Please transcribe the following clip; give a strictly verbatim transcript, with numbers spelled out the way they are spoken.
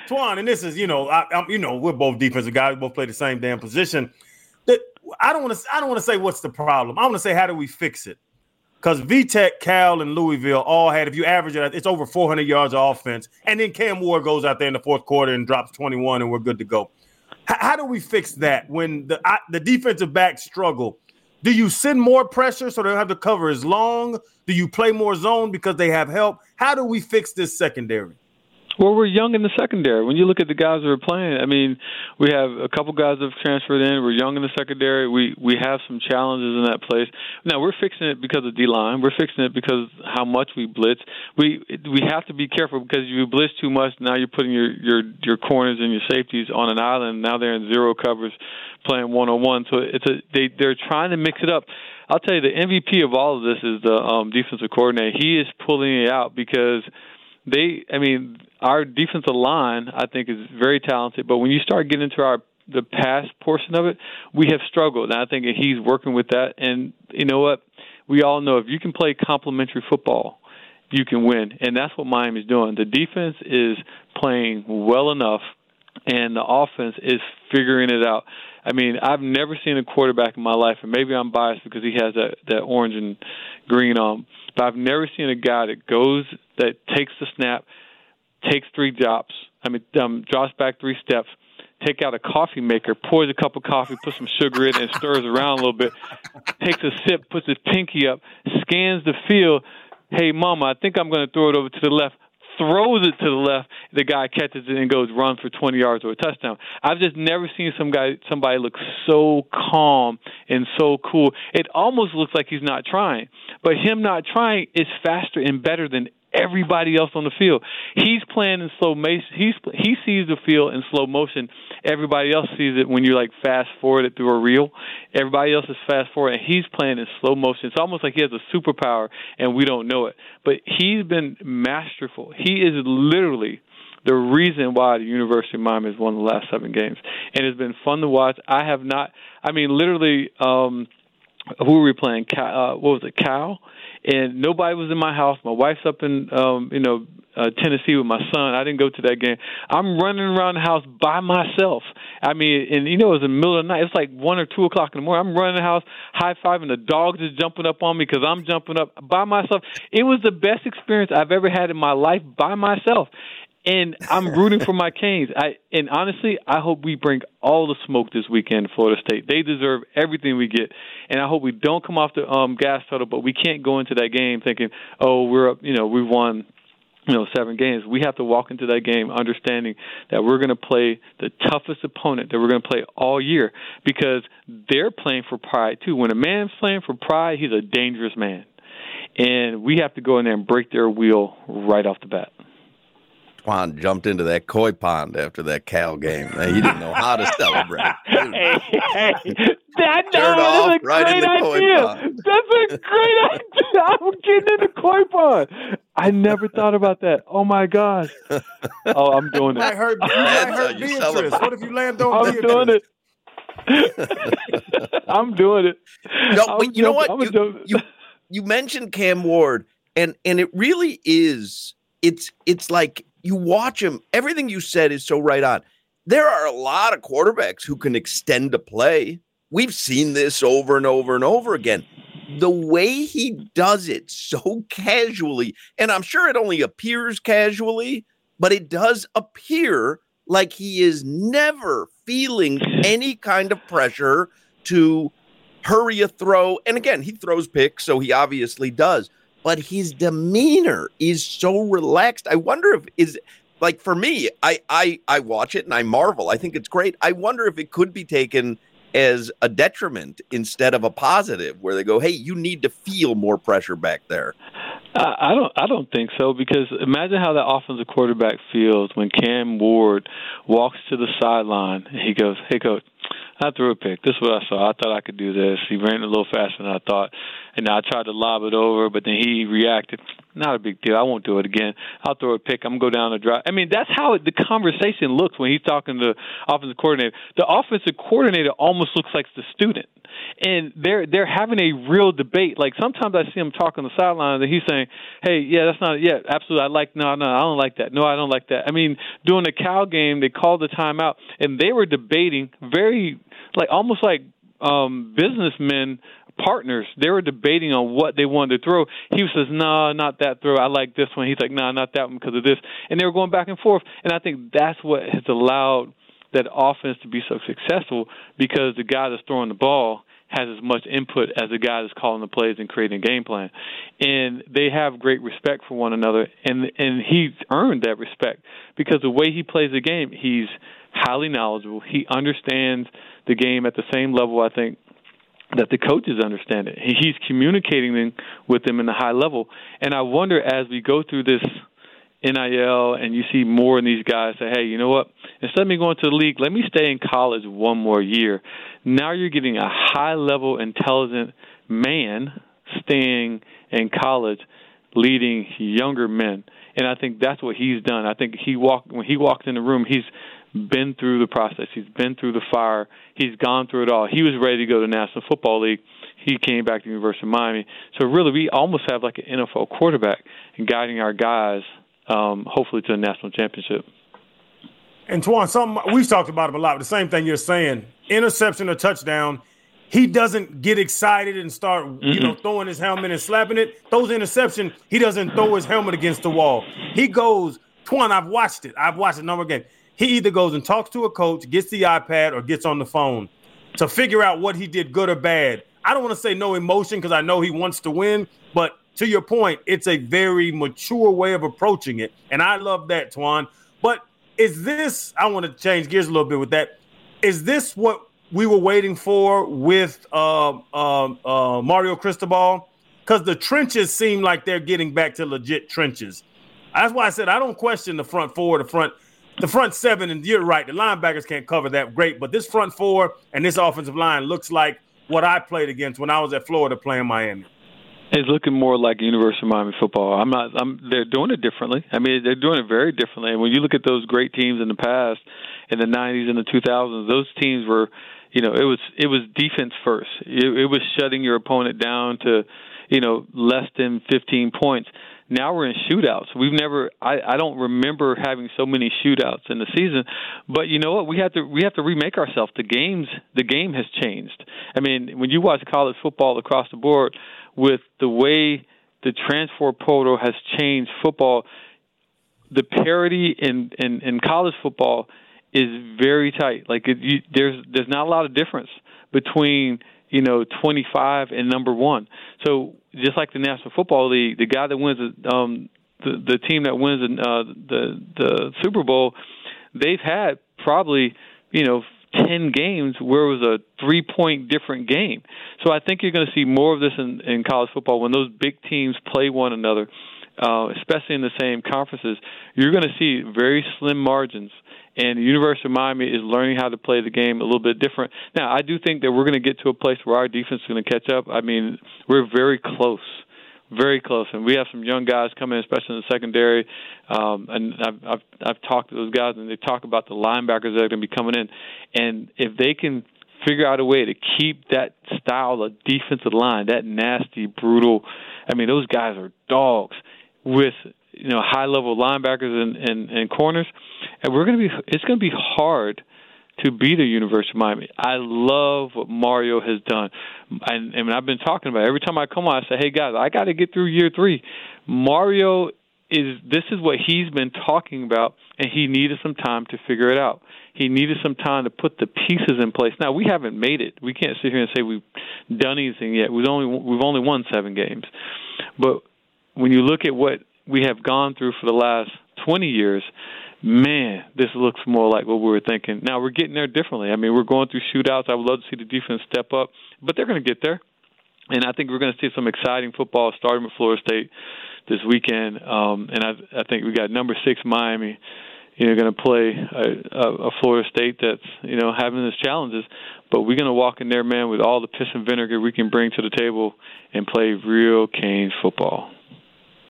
Twan, and this is, you know, I, I'm, you know, we're both defensive guys. We both play the same damn position. That I don't want to. I don't want to say what's the problem. I want to say how do we fix it? Because VTech, Cal, and Louisville all had, if you average it, it's over four hundred yards of offense. And then Cam Ward goes out there in the fourth quarter and drops twenty-one, and we're good to go. H- how do we fix that when the I, the defensive backs struggle? Do you send more pressure so they don't have to cover as long? Do you play more zone because they have help? How do we fix this secondary? Well, we're young in the secondary. When you look at the guys that are playing, I mean, we have a couple guys that have transferred in. We're young in the secondary. We we have some challenges in that place. Now, we're fixing it because of D-line. We're fixing it because how much we blitz. We we have to be careful because if you blitz too much, now you're putting your, your, your corners and your safeties on an island. Now they're in zero covers playing one-on-one. So it's a they, they're trying to mix it up. I'll tell you, the M V P of all of this is the um, defensive coordinator. He is pulling it out because they, I mean, our defensive line, I think, is very talented. But when you start getting into our the pass portion of it, we have struggled. And I think he's working with that. And you know what? We all know if you can play complementary football, you can win. And that's what Miami's doing. The defense is playing well enough, and the offense is figuring it out. I mean, I've never seen a quarterback in my life, and maybe I'm biased because he has that, that orange and green on, but I've never seen a guy that goes, that takes the snap, takes three drops, I mean, um, drops back three steps, take out a coffee maker, pours a cup of coffee, puts some sugar in it, and stirs around a little bit, takes a sip, puts his pinky up, scans the field. Hey, Mama, I think I'm going to throw it over to the left. Throws it to the left. The guy catches it and goes run for twenty yards or a touchdown. I've just never seen some guy, somebody look so calm and so cool. It almost looks like he's not trying, but him not trying is faster and better than everybody else on the field. He's playing in slow motion. He's he sees the field in slow motion. Everybody else sees it when you like fast forward it through a reel. Everybody else is fast forward, and he's playing in slow motion. It's almost like he has a superpower, and we don't know it. But he's been masterful. He is literally the reason why the University of Miami has won the last seven games, and it's been fun to watch. I have not. I mean, literally. Um, Who were we playing? Uh, what was it, Cal? And nobody was in my house. My wife's up in, um, you know, uh, Tennessee with my son. I didn't go to that game. I'm running around the house by myself. I mean, and, you know, it was in the middle of the night. It's like one or two o'clock in the morning. I'm running the house, high-fiving. The dogs is jumping up on me because I'm jumping up by myself. It was the best experience I've ever had in my life by myself. And I'm rooting for my Canes. I and honestly, I hope we bring all the smoke this weekend to Florida State. They deserve everything we get, and I hope we don't come off the um, gas pedal. But we can't go into that game thinking, "Oh, we're up. You know, we won, you know, seven games." We have to walk into that game understanding that we're going to play the toughest opponent that we're going to play all year because they're playing for pride too. When a man's playing for pride, he's a dangerous man, and we have to go in there and break their wheel right off the bat. Twan jumped into that koi pond after that Cal game. He didn't know how to celebrate. hey, hey, that Turned no, off that's a right great in the koi idea. pond. That's a great idea. I'm getting in the koi pond. I never thought about that. Oh my gosh. Oh, I'm doing it. I heard, you might hurt Beatrice. What if you land on I'm Beatrice? doing it. I'm doing it. No, I'm but you know what? jumping, You, you, you mentioned Cam Ward, and and it really is. It's it's like. You watch him, everything you said is so right on. There are a lot of quarterbacks who can extend a play. We've seen this over and over and over again. The way he does it so casually, and I'm sure it only appears casually, but it does appear like he is never feeling any kind of pressure to hurry a throw. And again, he throws picks, so he obviously does. But his demeanor is so relaxed. I wonder if is like for me, I, I I watch it and I marvel. I think it's great. I wonder if it could be taken as a detriment instead of a positive, where they go, "Hey, you need to feel more pressure back there." Uh, I don't. I don't think so because imagine how that offensive quarterback feels when Cam Ward walks to the sideline and he goes, "Hey, coach, I threw a pick. This is what I saw. I thought I could do this. He ran a little faster than I thought. And I tried to lob it over, but then he reacted. Not a big deal. I won't do it again. I'll throw a pick. I'm going to go down the drive. I mean, that's how it, the conversation looks when he's talking to the offensive coordinator. The offensive coordinator almost looks like the student. And they're they're having a real debate. Like sometimes I see him talking on the sideline and he's saying, hey, yeah, that's not, yeah, absolutely. I like, no, no, I don't like that. No, I don't like that. I mean, during the Cal game, they called the timeout and they were debating very, like almost like um, businessmen, partners. They were debating on what they wanted to throw. He says, no, not that throw. I like this one. He's like, no, not that one because of this. And they were going back and forth. And I think that's what has allowed that offense to be so successful because the guy that's throwing the ball has as much input as the guy that's calling the plays and creating a game plan. And they have great respect for one another, and and he's earned that respect because the way he plays the game, he's highly knowledgeable. He understands the game at the same level, I think, that the coaches understand it. He's communicating with them in a high level. And I wonder as we go through this N I L and you see more of these guys say, hey, you know what, instead of me going to the league, let me stay in college one more year. Now you're getting a high-level, intelligent man staying in college, leading younger men. And I think that's what he's done. I think he walked when he walked in the room, he's been through the process. He's been through the fire. He's gone through it all. He was ready to go to the National Football League. He came back to the University of Miami. So really, we almost have like an N F L quarterback and guiding our guys Um, hopefully to a national championship. And Twan, something we've talked about him a lot. The same thing you're saying: interception or touchdown. He doesn't get excited and start, mm-hmm. you know, throwing his helmet and slapping it. Those interception, he doesn't throw his helmet against the wall. He goes, Twan. I've watched it. I've watched it a number of games. He either goes and talks to a coach, gets the iPad, or gets on the phone to figure out what he did, good or bad. I don't want to say no emotion because I know he wants to win, but to your point, it's a very mature way of approaching it, and I love that, Twan. But is this – I want to change gears a little bit with that. Is this what we were waiting for with uh, uh, uh, Mario Cristobal? Because the trenches seem like they're getting back to legit trenches. That's why I said I don't question the front four, the front the front seven, and you're right, the linebackers can't cover that great, but this front four and this offensive line looks like what I played against when I was at Florida playing Miami. It's looking more like University of Miami football. I'm not. I'm. They're doing it differently. I mean, they're doing it very differently. And when you look at those great teams in the past, in the nineties and the two thousands, those teams were, you know, it was it was defense first. It, it was shutting your opponent down to, you know, less than fifteen points. Now we're in shootouts. We've never. I, I don't remember having so many shootouts in the season. But you know what? We have to. We have to remake ourselves. The games. The game has changed. I mean, when you watch college football across the board, with the way the transfer portal has changed football, the parity in, in, in college football is very tight. Like it, you, there's there's not a lot of difference between, you know, twenty-five and number one. So just like the National Football League, the guy that wins um, the the team that wins uh, the the Super Bowl, they've had probably, you know, ten games where it was a three-point different game. So I think you're going to see more of this in, in college football when those big teams play one another, uh, especially in the same conferences. You're going to see very slim margins, and the University of Miami is learning how to play the game a little bit different. Now, I do think that we're going to get to a place where our defense is going to catch up. I mean, we're very close. Very close, and we have some young guys coming in, especially in the secondary. Um, and I've, I've I've talked to those guys, and they talk about the linebackers that are going to be coming in. And if they can figure out a way to keep that style of defensive line, that nasty, brutal, I mean, those guys are dogs with, you know, high level linebackers and, and, and corners. And we're going to be it's going to be hard to beat the University of Miami. I love what Mario has done. And, and I've been talking about it. Every time I come on, I say, hey, guys, I got to get through year three. Mario is – this is what he's been talking about, and he needed some time to figure it out. He needed some time to put the pieces in place. Now, we haven't made it. We can't sit here and say we've done anything yet. We've only, we've only won seven games. But when you look at what we have gone through for the last twenty years – man, this looks more like what we were thinking. Now, we're getting there differently. I mean, we're going through shootouts. I would love to see the defense step up, but they're going to get there. And I think we're going to see some exciting football starting with Florida State this weekend. Um, and I, I think we got number six Miami, you know, going to play a, a Florida State that's, you know, having its challenges. But we're going to walk in there, man, with all the piss and vinegar we can bring to the table and play real Canes football.